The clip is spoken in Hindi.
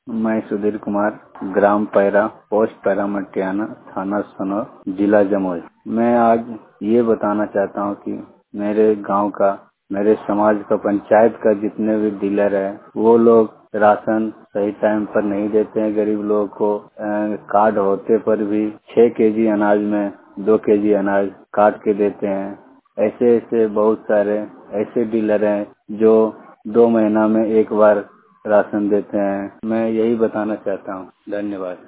मैं सुधीर कुमार, ग्राम पैरा, पोस्ट पैरा मटियाना, थाना सनौर, जिला जमुई। मैं आज ये बताना चाहता हूँ कि मेरे गांव का, मेरे समाज का, पंचायत का जितने भी डीलर है वो लोग राशन सही टाइम पर नहीं देते हैं। गरीब लोगों को कार्ड होते पर भी 6 केजी अनाज में 2 केजी अनाज काट के देते हैं। ऐसे ऐसे बहुत सारे ऐसे डीलर हैं जो 2 महीना में एक बार राशन देते हैं। मैं यही बताना चाहता हूँ। धन्यवाद।